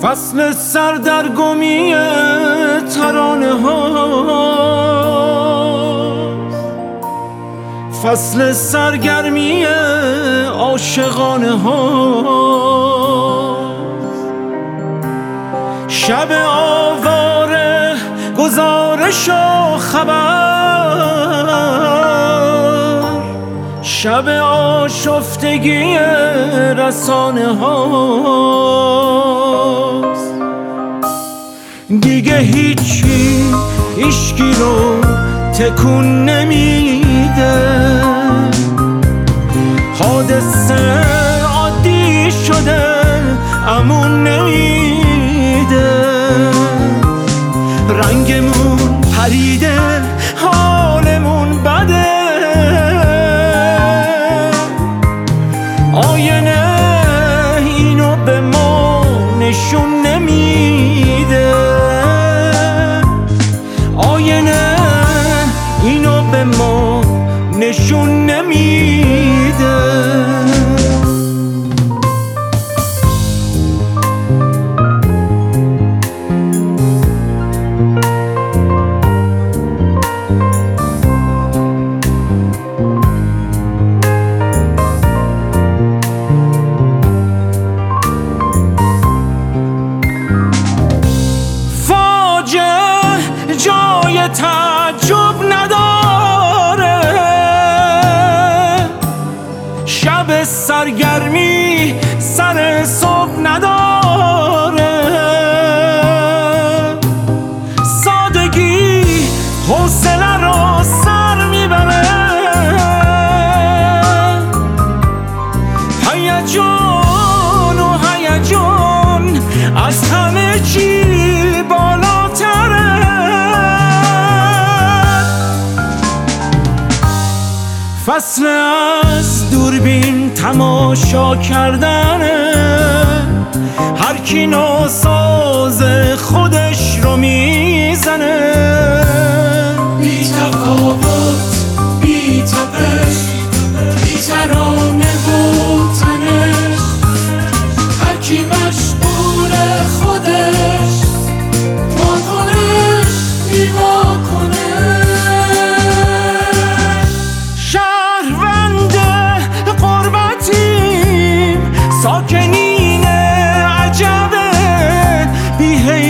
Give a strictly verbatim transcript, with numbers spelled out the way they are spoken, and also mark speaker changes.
Speaker 1: فصل سردرگمی ترانه هاست، فصل سرگرمی عاشقانه هاست. شب آواره گزارش و خبر، شب آشفتگی رسانه هاست. دیگه هیچی هیچکی رو تکون نمیده، حادثه عادی شده امون نمیده. رنگمون پریده حالمون بده، آینه اینو به ما نشون نمیده، آینه اینو به ما نشون نمیده. جای تعجب نداره، شب سرگرمی سر صبح نداره. سادگی حوصله رو سر میبره، هیجان و هیجان از همه چی بالاتره. فصل از دوربین تماشا کردنه، هر کی ناساز خودش رو میزنه.
Speaker 2: بی تفاوت، بی تپش، بی ترانه و تنش، هر کی مشغول خودش، واکنش بی واکنش.
Speaker 1: ساکنین عجبه بی